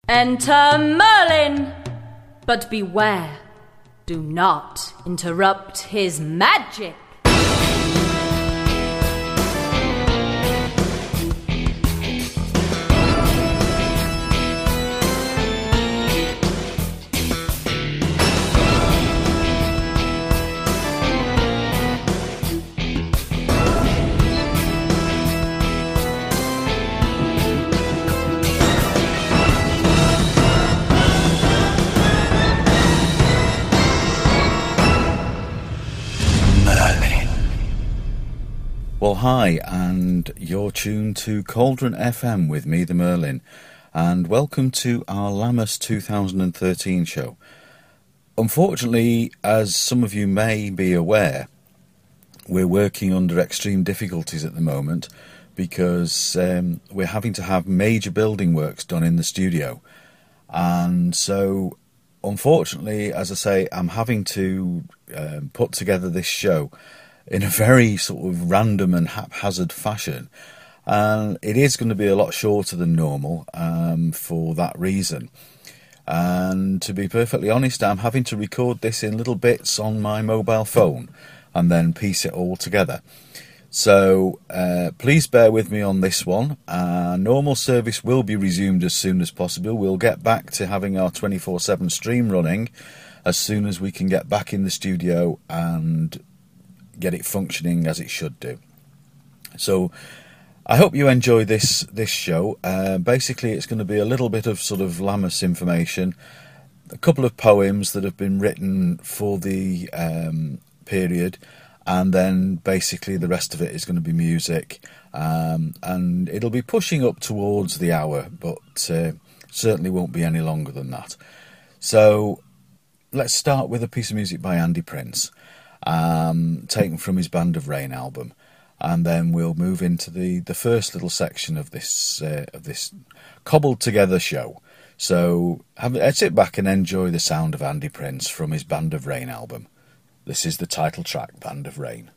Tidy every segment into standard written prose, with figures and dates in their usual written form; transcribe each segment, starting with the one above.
Enter Merlin! But beware, do not interrupt his magic. Well, hi, and you're tuned to Cauldron FM with me, the Merlin, and welcome to our Lammas 2013 show. Unfortunately, as some of you may be aware, we're working under extreme difficulties at the moment because we're having to have major building works done in the studio. And so, unfortunately, as I say, I'm having to put together this show in a very sort of random and haphazard fashion. And it is going to be a lot shorter than normal for that reason. And to be perfectly honest, I'm having to record this in little bits on my mobile phone and then piece it all together. So please bear with me on this one. Normal service will be resumed as soon as possible. We'll get back to having our 24/7 stream running as soon as we can get back in the studio and get it functioning as it should do. So I hope you enjoy this show. Basically, it's going to be a little bit of sort of Lammas information, a couple of poems that have been written for the period, and then basically the rest of it is going to be music, and it'll be pushing up towards the hour, but certainly won't be any longer than that. So let's start with a piece of music by Andy Prince, taken from his Band of Rain album, and then we'll move into the first little section of this cobbled together show. So sit back and enjoy the sound of Andy Prince from his Band of Rain album. This is the title track, Band of Rain.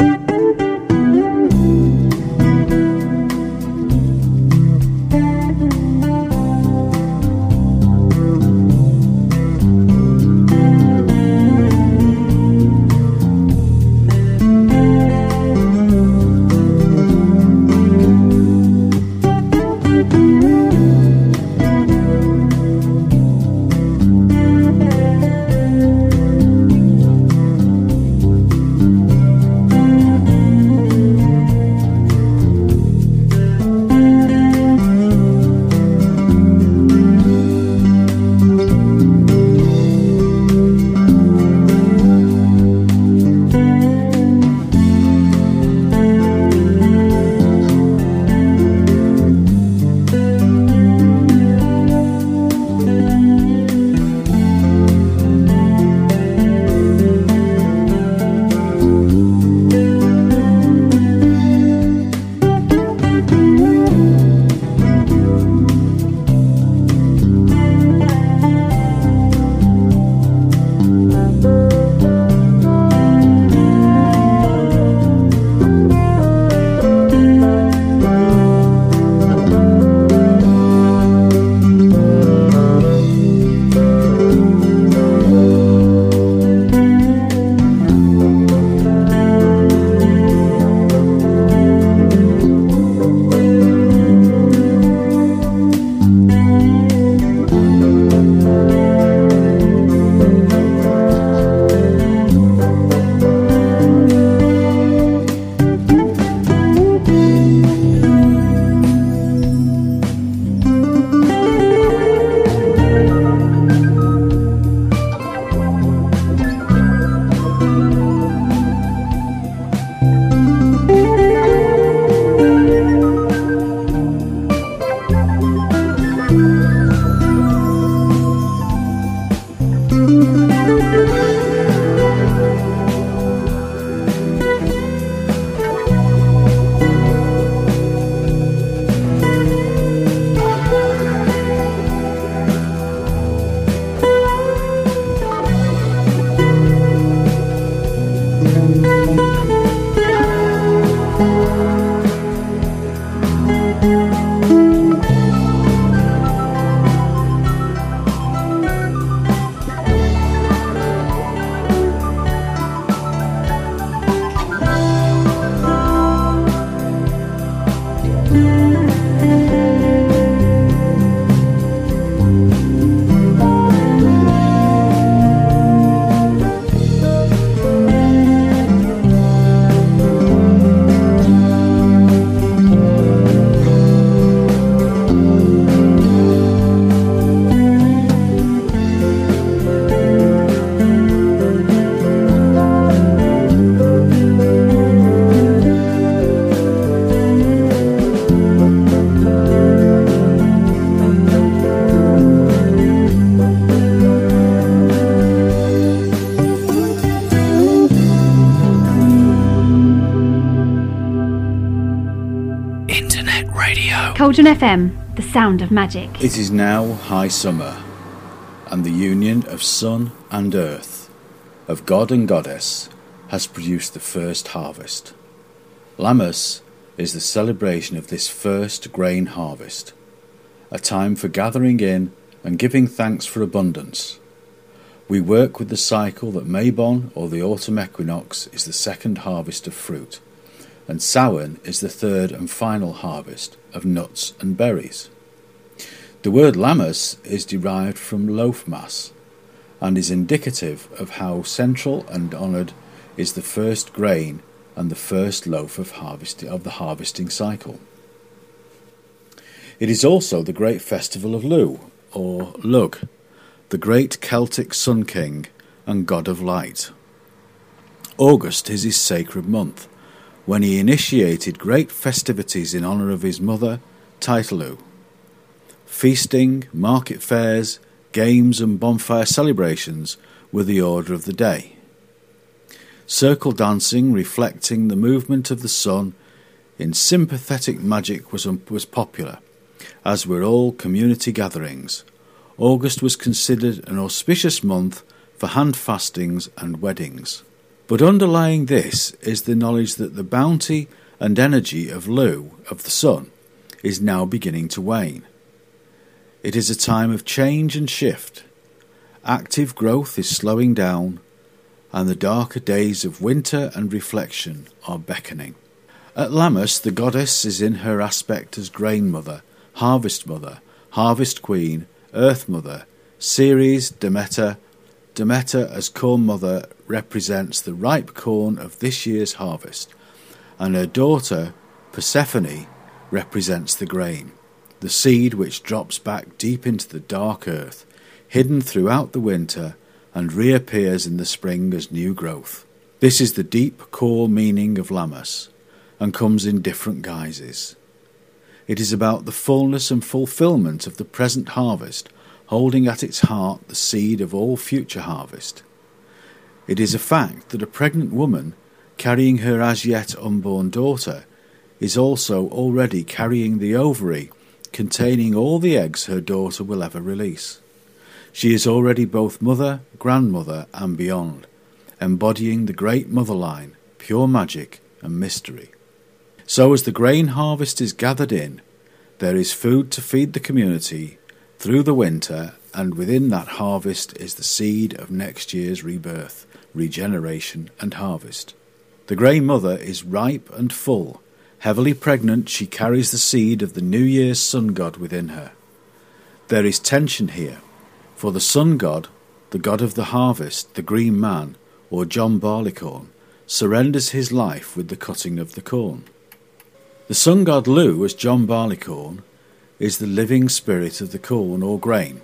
Cauldron FM, the sound of magic. It is now high summer, and the union of sun and earth, of god and goddess, has produced the first harvest. Lammas is the celebration of this first grain harvest, a time for gathering in and giving thanks for abundance. We work with the cycle that Mabon, or the autumn equinox, is the second harvest of fruit, and Samhain is the third and final harvest of nuts and berries. The word Lammas is derived from loaf mass, and is indicative of how central and honoured is the first grain and the first loaf of the harvesting cycle. It is also the great festival of Lugh, or Lugh, the great Celtic sun king and god of light. August is his sacred month, when he initiated great festivities in honour of his mother, Tytelú. Feasting, market fairs, games and bonfire celebrations were the order of the day. Circle dancing, reflecting the movement of the sun in sympathetic magic, was popular, as were all community gatherings. August was considered an auspicious month for hand fastings and weddings. But underlying this is the knowledge that the bounty and energy of Lugh, of the sun, is now beginning to wane. It is a time of change and shift. Active growth is slowing down, and the darker days of winter and reflection are beckoning. At Lammas, the goddess is in her aspect as grain mother, harvest queen, earth mother. Ceres, Demeter as corn mother represents the ripe corn of this year's harvest, and her daughter Persephone represents the grain, the seed which drops back deep into the dark earth, hidden throughout the winter, and reappears in the spring as new growth. This is the deep core meaning of Lammas, and comes in different guises. It is about the fullness and fulfilment of the present harvest, holding at its heart the seed of all future harvest. It is a fact that a pregnant woman, carrying her as yet unborn daughter, is also already carrying the ovary containing all the eggs her daughter will ever release. She is already both mother, grandmother, and beyond, embodying the great mother line, pure magic and mystery. So as the grain harvest is gathered in, there is food to feed the community through the winter, and within that harvest is the seed of next year's rebirth, regeneration and harvest. The grain mother is ripe and full. Heavily pregnant, she carries the seed of the New Year's sun god within her. There is tension here, for the sun god, the god of the harvest, the green man, or John Barleycorn, surrenders his life with the cutting of the corn. The sun god Lugh, as John Barleycorn, is the living spirit of the corn or grain.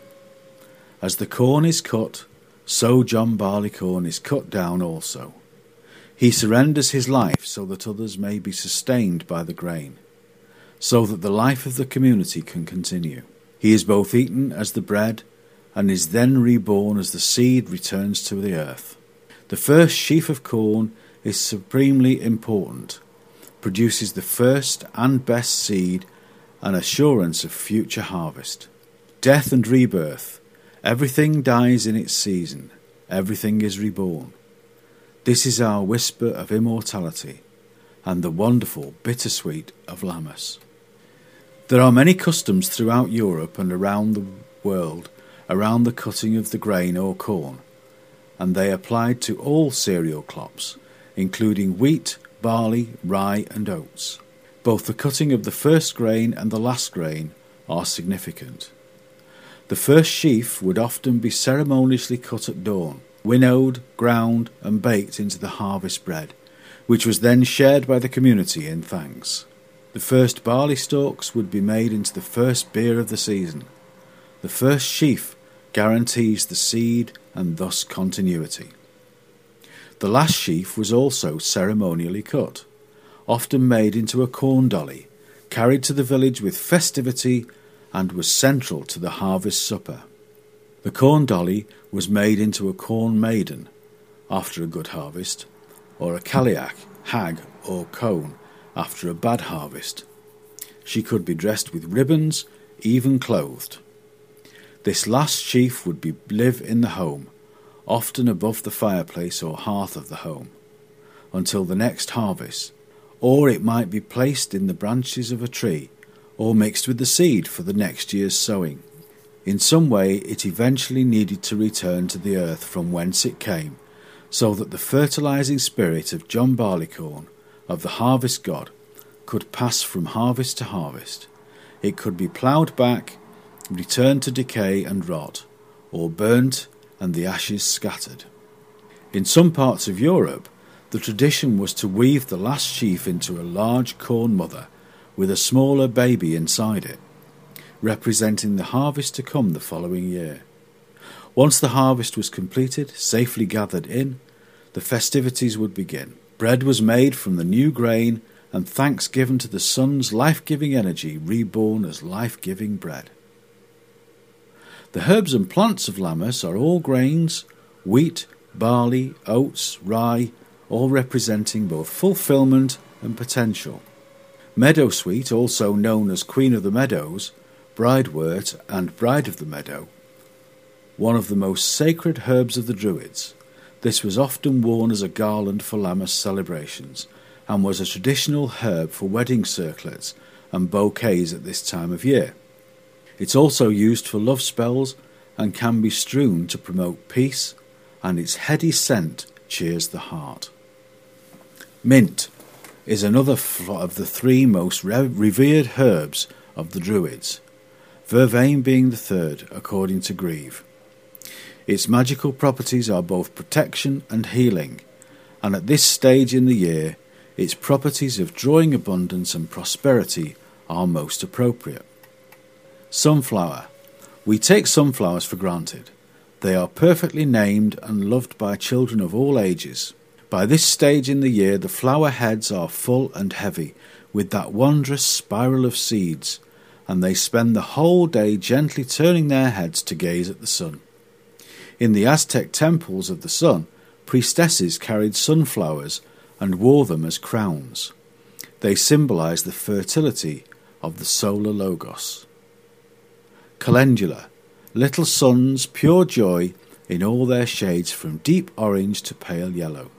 As the corn is cut, so John Barleycorn is cut down also. He surrenders his life so that others may be sustained by the grain, so that the life of the community can continue. He is both eaten as the bread and is then reborn as the seed returns to the earth. The first sheaf of corn is supremely important, produces the first and best seed, an assurance of future harvest. Death and rebirth. Everything dies in its season. Everything is reborn. This is our whisper of immortality and the wonderful bittersweet of Lammas. There are many customs throughout Europe and around the world around the cutting of the grain or corn, and they applied to all cereal crops, including wheat, barley, rye and oats. Both the cutting of the first grain and the last grain are significant. The first sheaf would often be ceremoniously cut at dawn, winnowed, ground and baked into the harvest bread, which was then shared by the community in thanks. The first barley stalks would be made into the first beer of the season. The first sheaf guarantees the seed and thus continuity. The last sheaf was also ceremonially cut, often made into a corn dolly, carried to the village with festivity, and was central to the harvest supper. The corn dolly was made into a corn maiden after a good harvest, or a caliach, hag or cone after a bad harvest. She could be dressed with ribbons, even clothed. This last sheaf would live in the home, often above the fireplace or hearth of the home, until the next harvest, or it might be placed in the branches of a tree, or mixed with the seed for the next year's sowing. In some way it eventually needed to return to the earth from whence it came, so that the fertilizing spirit of John Barleycorn, of the harvest god, could pass from harvest to harvest. It could be ploughed back, returned to decay and rot, or burnt and the ashes scattered. In some parts of Europe, the tradition was to weave the last sheaf into a large corn mother with a smaller baby inside it, representing the harvest to come the following year. Once the harvest was completed, safely gathered in, the festivities would begin. Bread was made from the new grain, and thanks given to the sun's life-giving energy reborn as life-giving bread. The herbs and plants of Lammas are all grains, wheat, barley, oats, rye, all representing both fulfillment and potential. Meadowsweet, also known as Queen of the Meadows, Bridewort and Bride of the Meadow, one of the most sacred herbs of the Druids. This was often worn as a garland for Lammas celebrations, and was a traditional herb for wedding circlets and bouquets at this time of year. It's also used for love spells and can be strewn to promote peace, and its heady scent cheers the heart. Mint is another of the three most revered herbs of the Druids, vervain being the third, according to Grieve. Its magical properties are both protection and healing, and at this stage in the year, its properties of drawing abundance and prosperity are most appropriate. Sunflower. We take sunflowers for granted. They are perfectly named and loved by children of all ages. By this stage in the year, the flower heads are full and heavy, with that wondrous spiral of seeds, and they spend the whole day gently turning their heads to gaze at the sun. In the Aztec temples of the sun, priestesses carried sunflowers and wore them as crowns. They symbolize the fertility of the solar logos. Calendula, little suns, pure joy in all their shades from deep orange to pale yellow.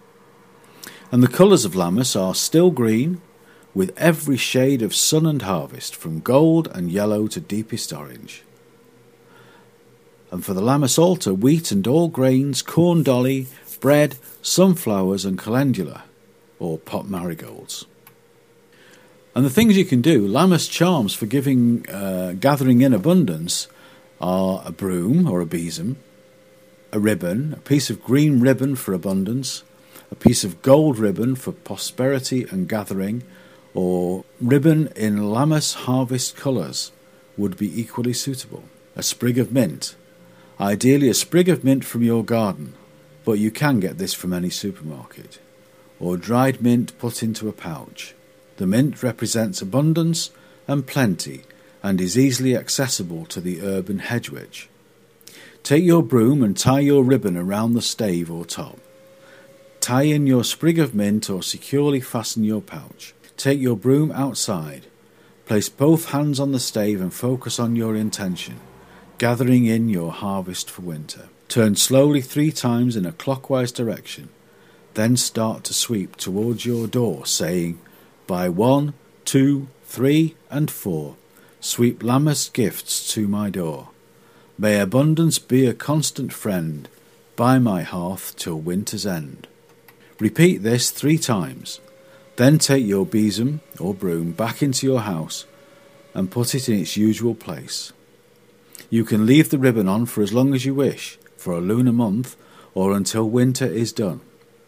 And the colours of Lammas are still green, with every shade of sun and harvest, from gold and yellow to deepest orange. And for the Lammas altar, wheat and all grains, corn dolly, bread, sunflowers and calendula, or pot marigolds. And the things you can do, Lammas charms for gathering in abundance are a broom or a besom, a ribbon, a piece of green ribbon for abundance, a piece of gold ribbon for prosperity and gathering, or ribbon in Lammas harvest colours would be equally suitable. A sprig of mint, ideally a sprig of mint from your garden, but you can get this from any supermarket, or dried mint put into a pouch. The mint represents abundance and plenty and is easily accessible to the urban hedge witch. Take your broom and tie your ribbon around the stave or top. Tie in your sprig of mint or securely fasten your pouch. Take your broom outside. Place both hands on the stave and focus on your intention, gathering in your harvest for winter. Turn slowly 3 times in a clockwise direction. Then start to sweep towards your door, saying, by 1, 2, 3, and 4, sweep Lammas gifts to my door. May abundance be a constant friend by my hearth till winter's end. Repeat this 3 times. Then take your besom or broom back into your house and put it in its usual place. You can leave the ribbon on for as long as you wish, for a lunar month, or until winter is done.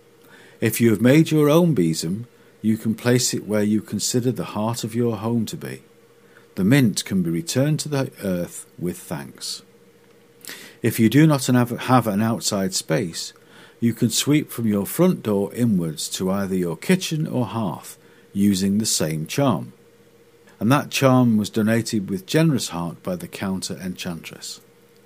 If you have made your own besom, you can place it where you consider the heart of your home to be. The mint can be returned to the earth with thanks. If you do not have an outside space, you can sweep from your front door inwards to either your kitchen or hearth, using the same charm. And that charm was donated with generous heart by the counter enchantress.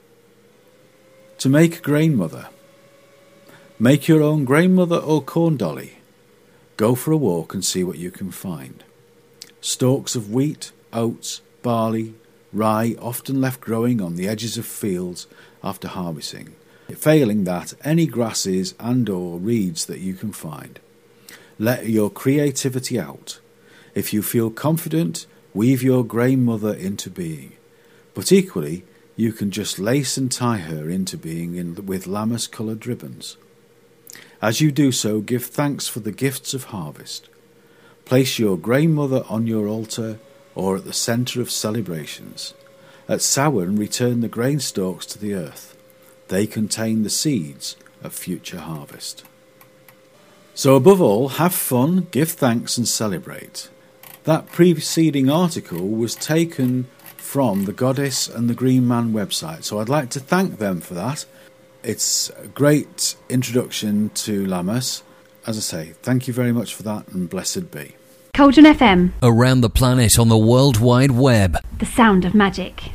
To make a grain mother. Make your own grain mother or corn dolly. Go for a walk and see what you can find. Stalks of wheat, oats, barley, rye often left growing on the edges of fields after harvesting. Failing that, any grasses and or reeds that you can find. Let your creativity out. If you feel confident, weave your grain mother into being. But equally, you can just lace and tie her into being with lammas-coloured ribbons. As you do so, give thanks for the gifts of harvest. Place your grain mother on your altar or at the centre of celebrations. At Samhain, return the grain stalks to the earth. They contain the seeds of future harvest. So above all, have fun, give thanks and celebrate. That preceding article was taken from the Goddess and the Green Man website, so I'd like to thank them for that. It's a great introduction to Lammas. As I say, thank you very much for that, and blessed be. Cauldron FM. Around the planet on the World Wide Web. The sound of magic.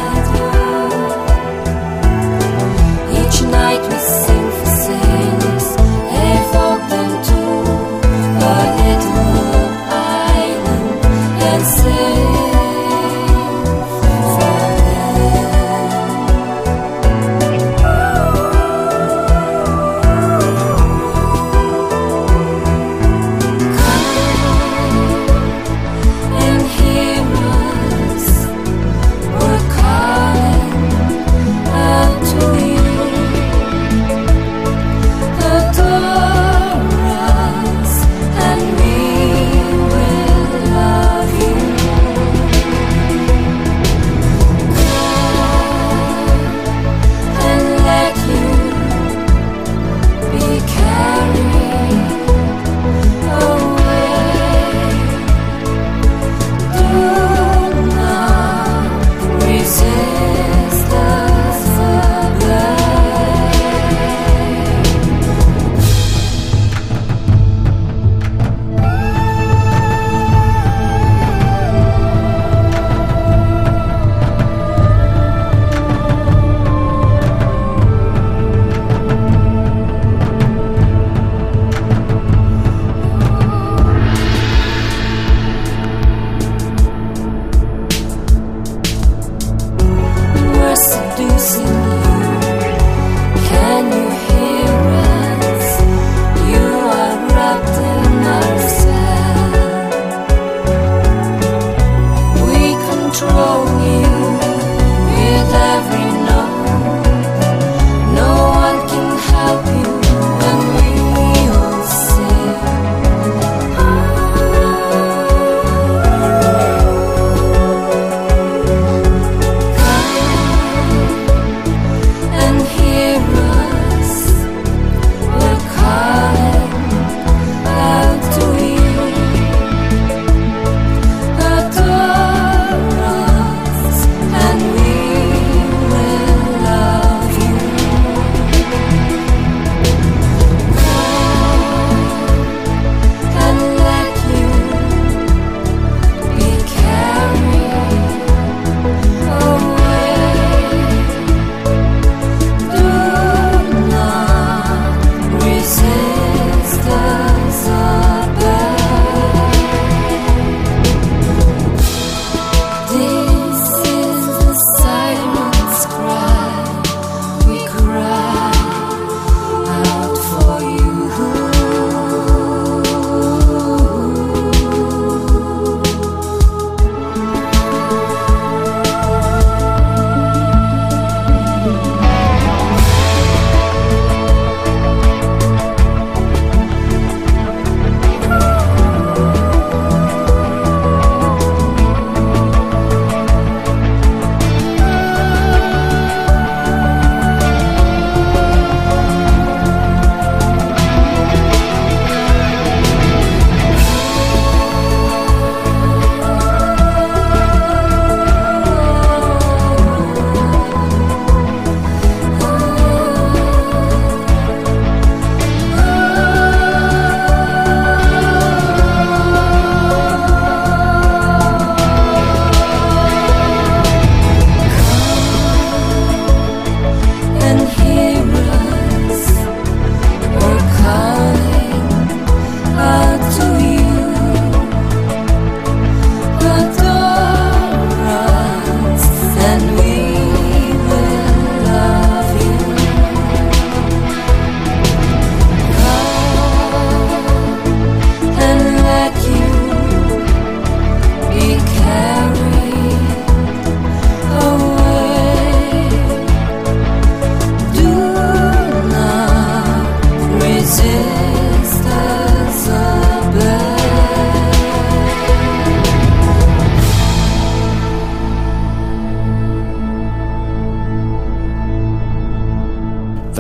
Night we sing for sailors.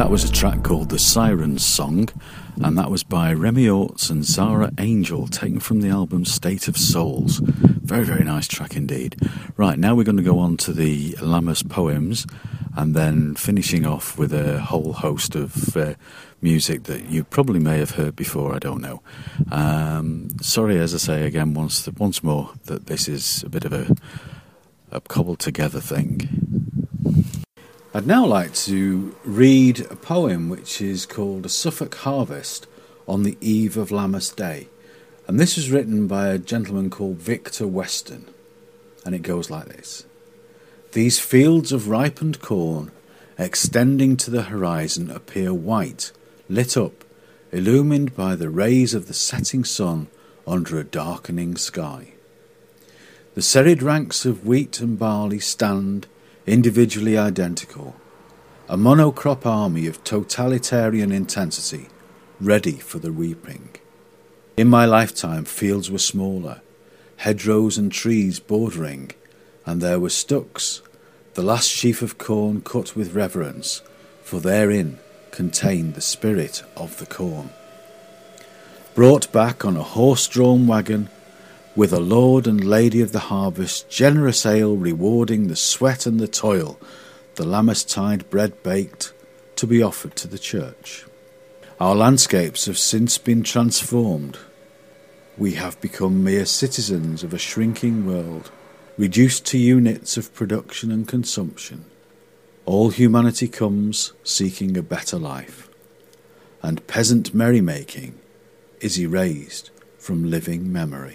That was a track called The Siren's Song, and that was by Remy Orts and Zara Angel, taken from the album State of Souls. Very, very nice track indeed. Right, now we're going to go on to the Lammas poems, and then finishing off with a whole host of music that you probably may have heard before, I don't know. Sorry, as I say again once more, that this is a bit of a cobbled together thing. I'd now like to read a poem which is called A Suffolk Harvest on the Eve of Lammas Day. And this was written by a gentleman called Victor Weston. And it goes like this. These fields of ripened corn, extending to the horizon, appear white, lit up, illumined by the rays of the setting sun under a darkening sky. The serried ranks of wheat and barley stand individually identical, a monocrop army of totalitarian intensity, ready for the reaping. In my lifetime, fields were smaller, hedgerows and trees bordering, and there were stooks, the last sheaf of corn cut with reverence, for therein contained the spirit of the corn. Brought back on a horse-drawn wagon, with a lord and lady of the harvest, generous ale rewarding the sweat and the toil, the Lammastide bread baked, to be offered to the church. Our landscapes have since been transformed. We have become mere citizens of a shrinking world, reduced to units of production and consumption. All humanity comes seeking a better life, and peasant merrymaking is erased from living memory.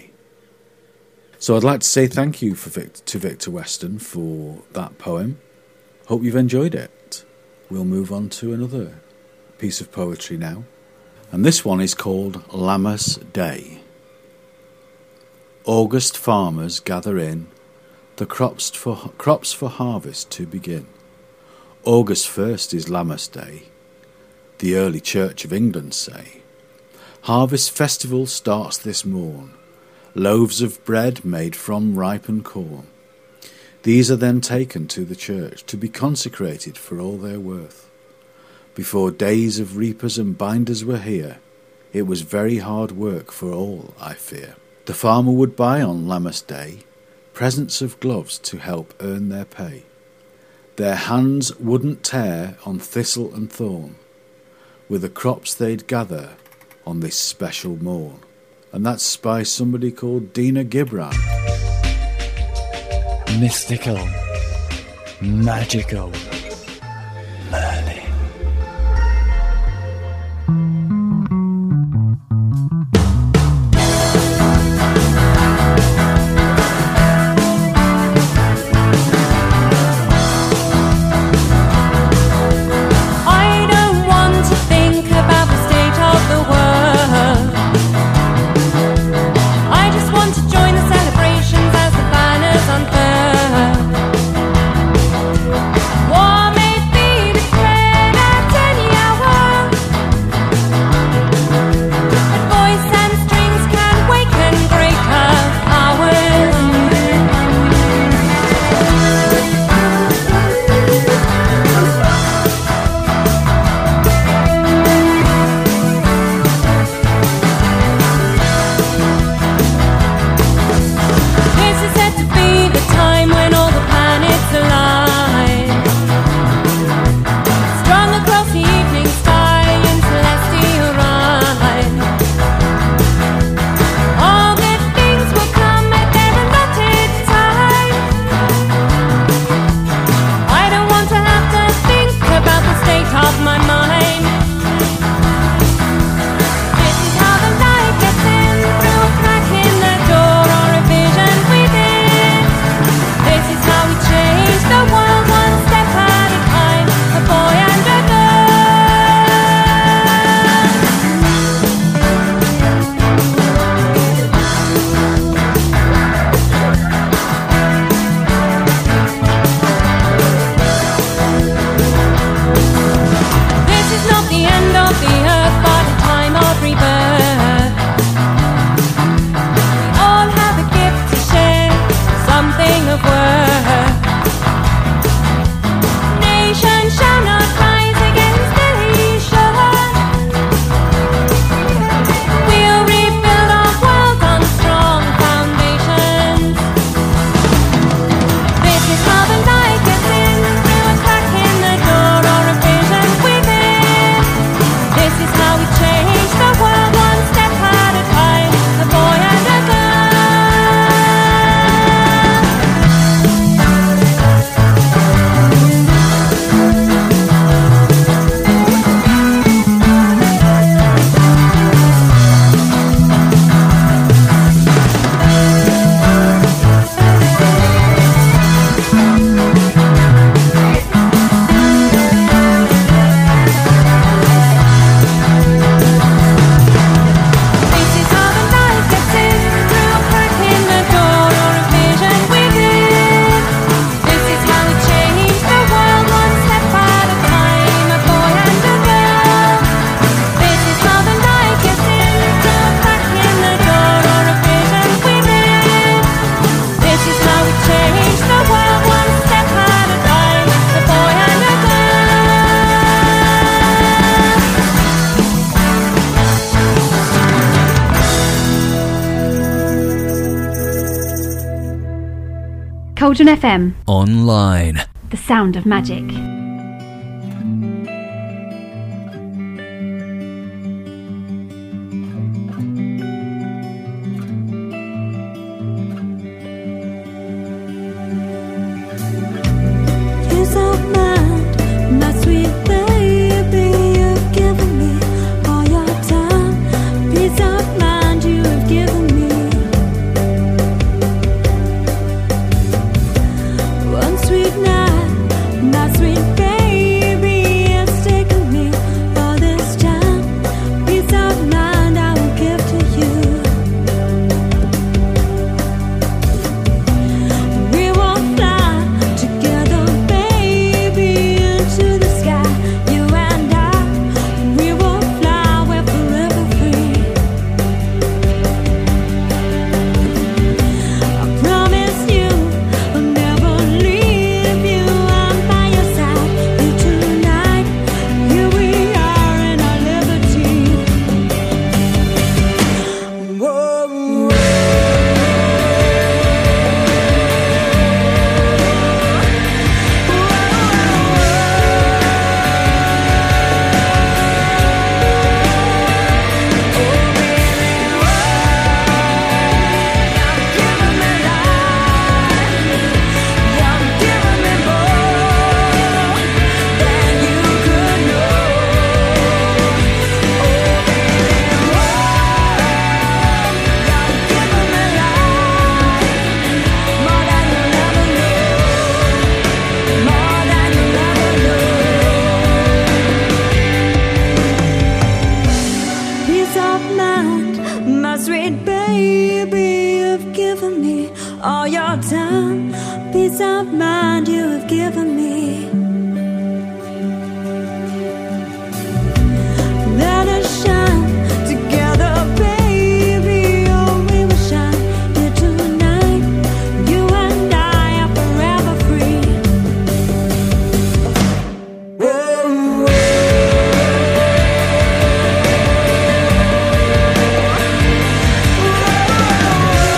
So I'd like to say thank you to Victor Weston for that poem. Hope you've enjoyed it. We'll move on to another piece of poetry now. And this one is called Lammas Day. August farmers gather in, the crops for harvest to begin. August 1st is Lammas Day, the early Church of England say. Harvest festival starts this morn. Loaves of bread made from ripened corn. These are then taken to the church to be consecrated for all their worth. Before days of reapers and binders were here, it was very hard work for all, I fear. The farmer would buy on Lammas Day presents of gloves to help earn their pay. Their hands wouldn't tear on thistle and thorn, with the crops they'd gather on this special morn. And that's by somebody called Dina Gibran. Mystical, magical, Merlin. Whoa! Cauldron FM. Online. The sound of magic.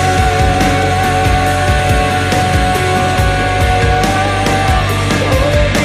Oh,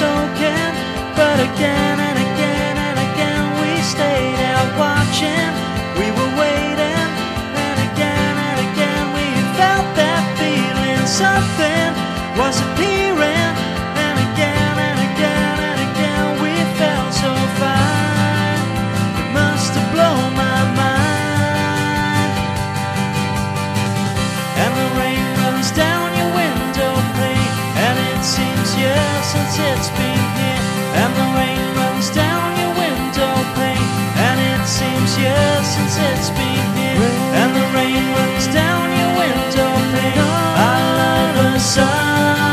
soaking, but again and again and again we stayed out watching. We were waiting, and again we felt that feeling. Something was appearing, and again we felt so fine. It must have blown my mind. And the rain runs down your window pane, and it seems years since it's been here. And the rain runs down your window pane, and it seems years since it's been here. And the rain runs down your window pane. I love the sun.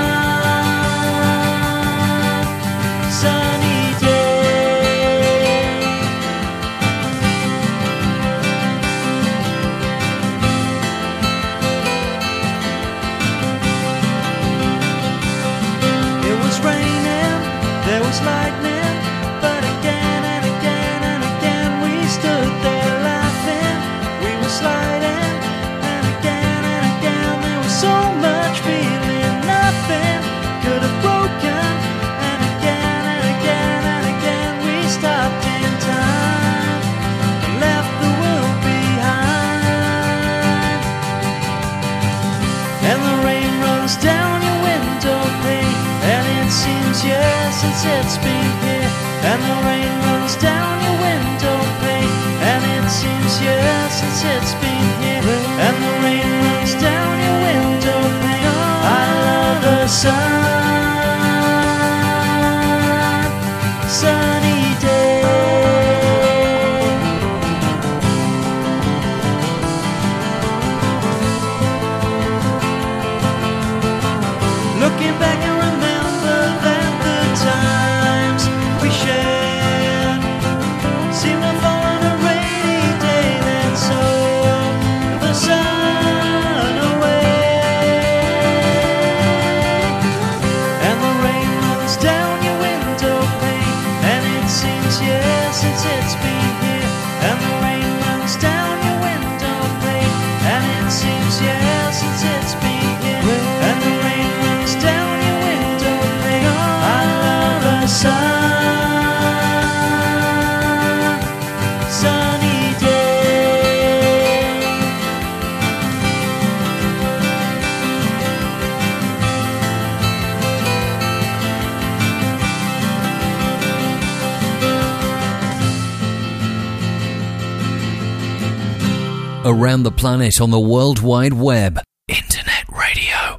Sunny day. It was raining, there was lightning, but again and again we stood there laughing. We were sliding, and again there was so much feeling. Nothing could have broken, and again we stopped in time and left the world behind. And the rain runs down your window pane, and it seems years since it's been here. And the rain runs down your window pane, and it seems years since it's been here. And the rain runs down your window pane. I love the sun. Sunny day. Looking back, I remember that the times we shared seemed to fall on a rainy day. Then so the sun away, and the rain runs down your window pane, and it seems years since it's been here. And the rain runs down your window pane, and it seems years since it's been here. And the rain runs down your window pane. I love the sun. Sunny day. Around the planet on the World Wide Web. Internet radio.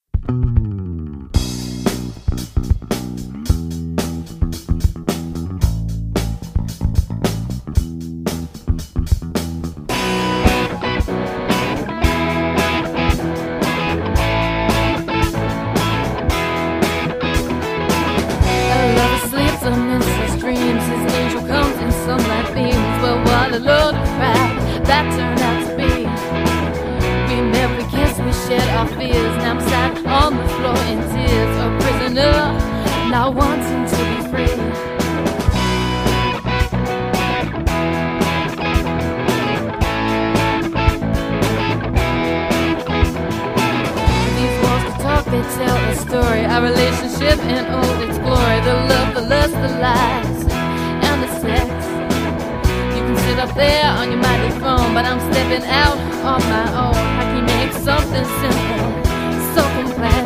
Sleeps amidst his dreams. His angel comes in sunlight beams. But what a load of crap that turned out to be. We met, we kissed, we shared our fears. Now I'm sat on the floor in tears, a prisoner, not wanting to be free. These walls could talk, they tell a story. Our relationship in all its glory. The love, the lust, the lies, and the sex. You can sit up there on your mighty phone, but I'm stepping out on my own. I can make something simple so complex.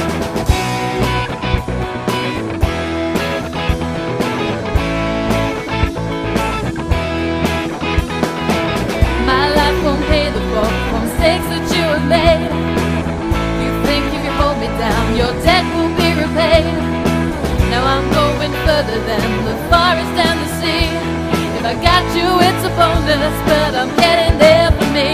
My life won't pay the fault for mistakes that you have made. You think if you hold me down, your debt will be repaid. Now I'm going further than the forest and the sea. If I got you, it's a bonus, but I'm getting there for me.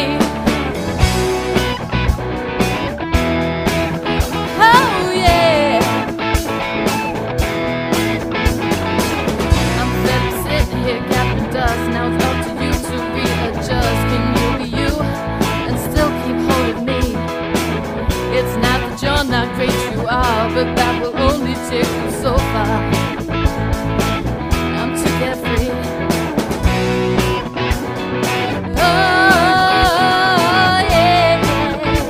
Oh yeah, I'm fed up sitting here gathering dust. Now it's up to you to readjust. Can you be you and still keep holding me? It's not that you're not great, you are, but that will only take you so far. I'm too carefree. Oh yeah,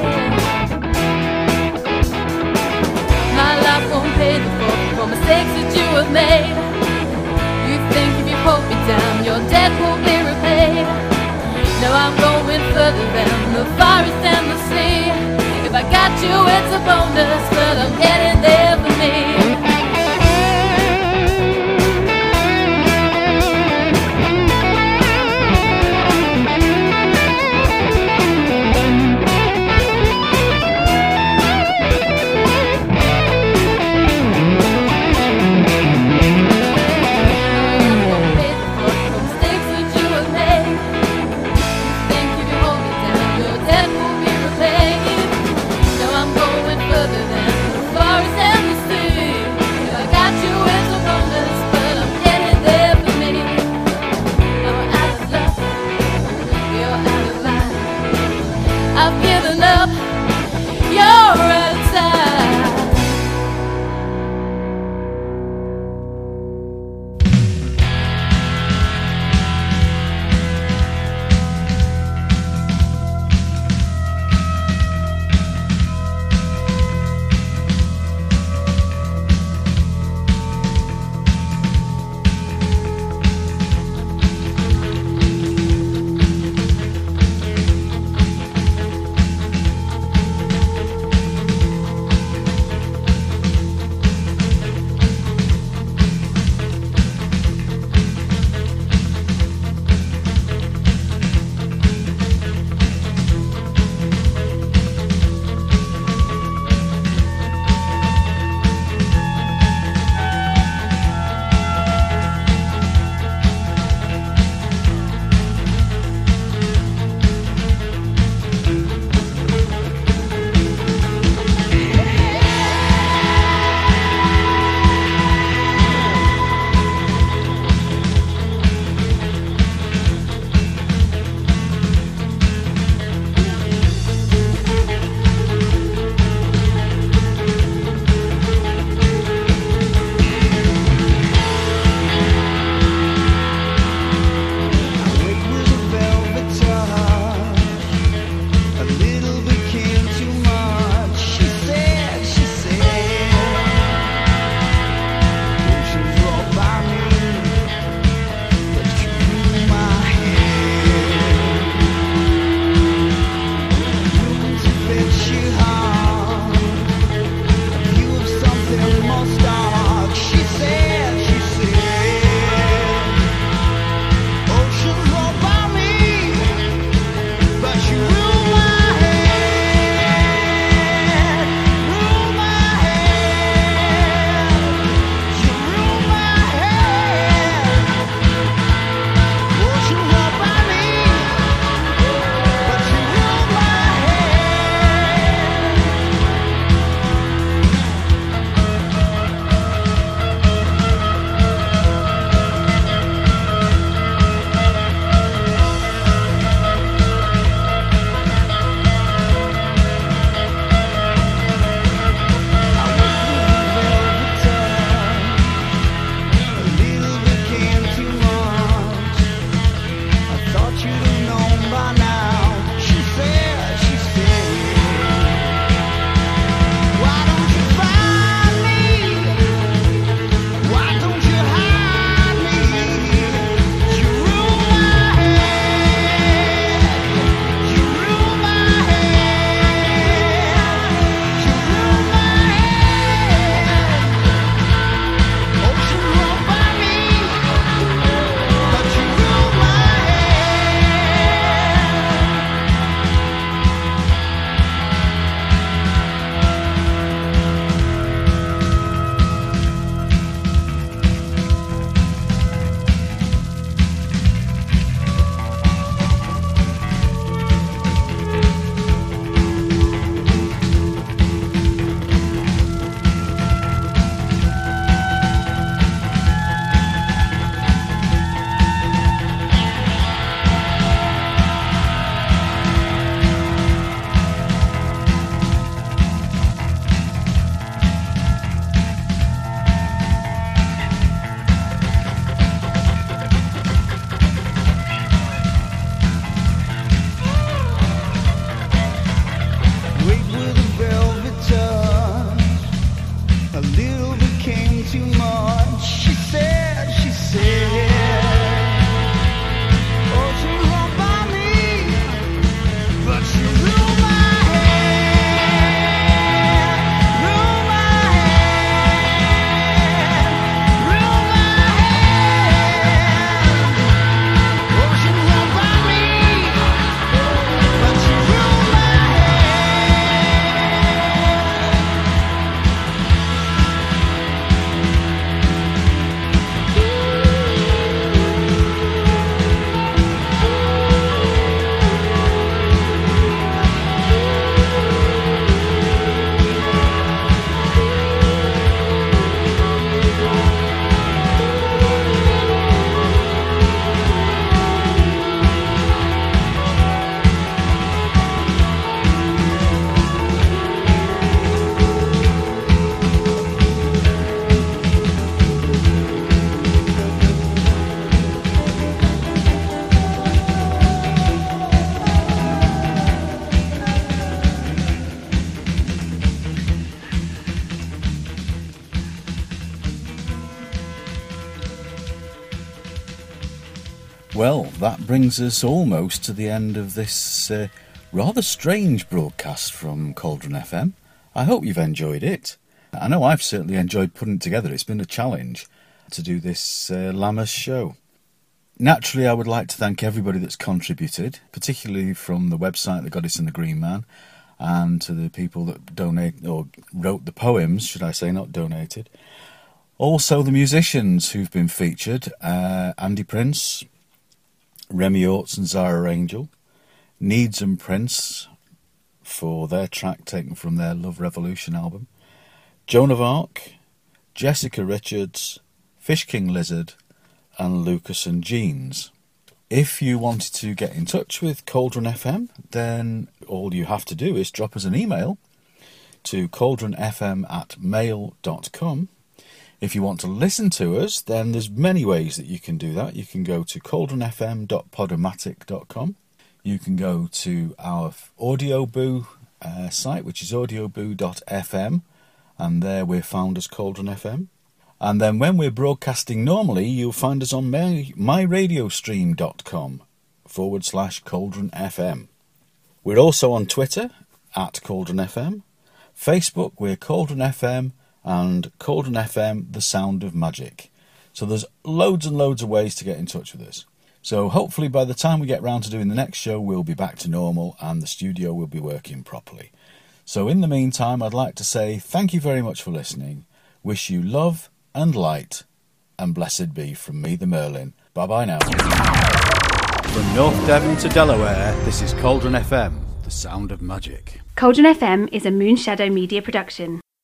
my life won't pay the fault for mistakes that you have made. You think if you hold me down, your debt will be repaid. No, I'm going further than the forest and the sea. If I got you, it's a bonus, but I'm getting there for me. Further than the forest and the sea. Well, that brings us almost to the end of this rather strange broadcast from Cauldron FM. I hope you've enjoyed it. I know I've certainly enjoyed putting it together. It's been a challenge to do this Lammas show. Naturally, I would like to thank everybody that's contributed, particularly from the website The Goddess and the Green Man, and to the people that donate or wrote the poems, should I say, not donated. Also the musicians who've been featured, Andy Prince, Remy Orts and Zara Angel, Needs and Prince for their track taken from their Love Revolution album, Joan of Arc, Jessica Richards, Fish King Lizard, and Lucas and Jeans. If you wanted to get in touch with Cauldron FM, then all you have to do is drop us an email to cauldronfm@mail.com. If you want to listen to us, then there's many ways that you can do that. You can go to cauldronfm.podomatic.com. You can go to our Audioboo site, which is audioboo.fm, and there we're found as Cauldron FM. And then when we're broadcasting normally, you'll find us on myradiostream.com/Cauldron FM. We're also on Twitter, @Cauldron FM. Facebook, we're Cauldron FM, and Cauldron FM, The Sound of Magic. So there's loads and loads of ways to get in touch with us. So hopefully by the time we get round to doing the next show, we'll be back to normal and the studio will be working properly. So in the meantime, I'd like to say thank you very much for listening. Wish you love and light, and blessed be from me, the Merlin. Bye-bye now. From North Devon to Delaware, this is Cauldron FM, The Sound of Magic. Cauldron FM is a Moonshadow Media production.